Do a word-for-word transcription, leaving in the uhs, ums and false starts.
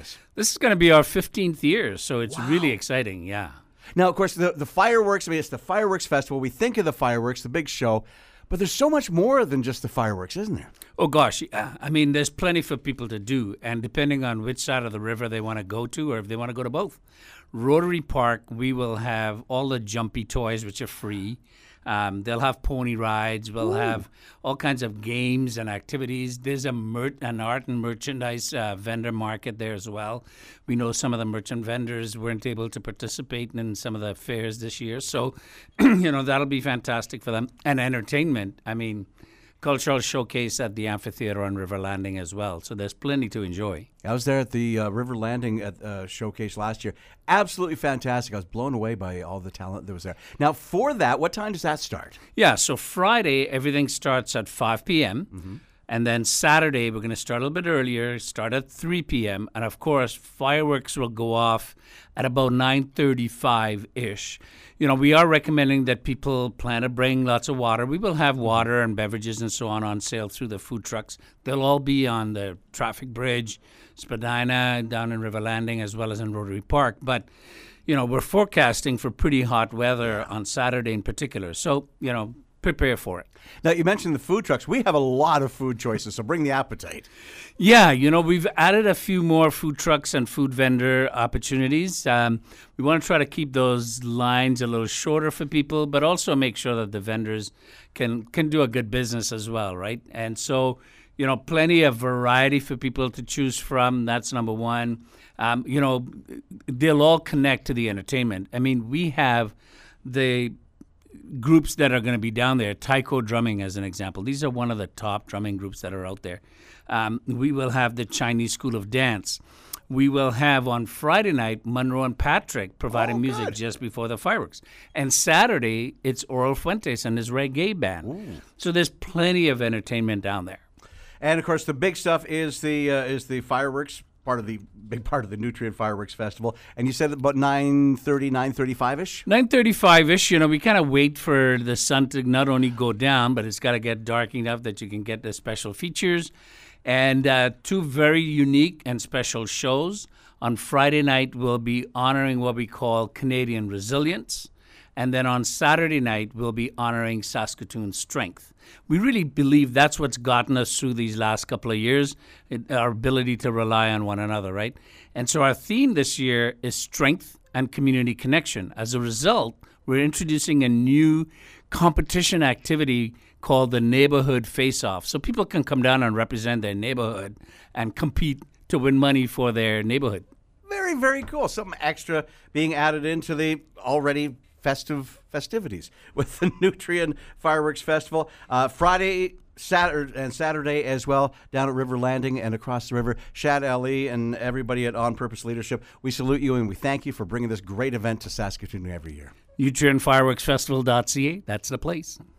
this? This is going to be our fifteenth year, so it's Wow. really exciting, yeah. Now, of course, the, the fireworks, I mean, it's the fireworks festival. We think of the fireworks, the big show, but there's so much more than just the fireworks, isn't there? Oh, gosh. Yeah. I mean, there's plenty for people to do, and depending on which side of the river they want to go to or if they want to go to both. Rotary Park, we will have all the jumpy toys, which are free. Um, they'll have pony rides. We'll Ooh. have all kinds of games and activities. There's a mer- an art and merchandise uh, vendor market there as well. We know some of the merchant vendors weren't able to participate in some of the fairs this year. So, you know, that'll be fantastic for them. And entertainment, I mean, cultural showcase at the amphitheater on River Landing as well. So there's plenty to enjoy. I was there at the uh, River Landing at uh, showcase last year. Absolutely fantastic. I was blown away by all the talent that was there. Now, for that, what time does that start? Yeah, so Friday, everything starts at five p.m., mm-hmm. And then Saturday, we're going to start a little bit earlier, start at three p.m. And, of course, fireworks will go off at about nine thirty-five-ish. You know, we are recommending that people plan to bring lots of water. We will have water and beverages and so on on sale through the food trucks. They'll all be on the traffic bridge, Spadina, down in River Landing, as well as in Rotary Park. But, you know, we're forecasting for pretty hot weather on Saturday in particular. So, you know, prepare for it. Now, you mentioned the food trucks. We have a lot of food choices, so bring the appetite. Yeah, you know, we've added a few more food trucks and food vendor opportunities. Um, we want to try to keep those lines a little shorter for people, but also make sure that the vendors can, can do a good business as well, right? And so, you know, plenty of variety for people to choose from. That's number one. Um, you know, they'll all connect to the entertainment. I mean, we have the groups that are going to be down there, Taiko Drumming as an example. These are one of the top drumming groups that are out there. Um, we will have the Chinese School of Dance. We will have on Friday night Monroe and Patrick providing oh, music just before the fireworks. And Saturday, it's Oral Fuentes and his reggae band. Ooh. So there's plenty of entertainment down there. And, of course, the big stuff is the uh, is the fireworks, part of the big part of the Nutrien Fireworks Festival. And you said about nine thirty, nine thirty-five-ish? nine thirty-five-ish. You know, we kind of wait for the sun to not only go down, but it's got to get dark enough that you can get the special features. And uh, two very unique and special shows. On Friday night, we'll be honoring what we call Canadian resilience. And then on Saturday night, we'll be honoring Saskatoon strength. We really believe that's what's gotten us through these last couple of years, it, our ability to rely on one another, right? And so our theme this year is strength and community connection. As a result, we're introducing a new competition activity called the Neighborhood Face-Off. So people can come down and represent their neighborhood and compete to win money for their neighborhood. Very, very cool. Something extra being added into the already festive festivities with the Nutrien Fireworks Festival. Uh, Friday, Saturday, and Saturday as well down at River Landing and across the river. Shad Ali and everybody at On Purpose Leadership, we salute you and we thank you for bringing this great event to Saskatoon every year. Nutrien Fireworks Festival dot C A, that's the place.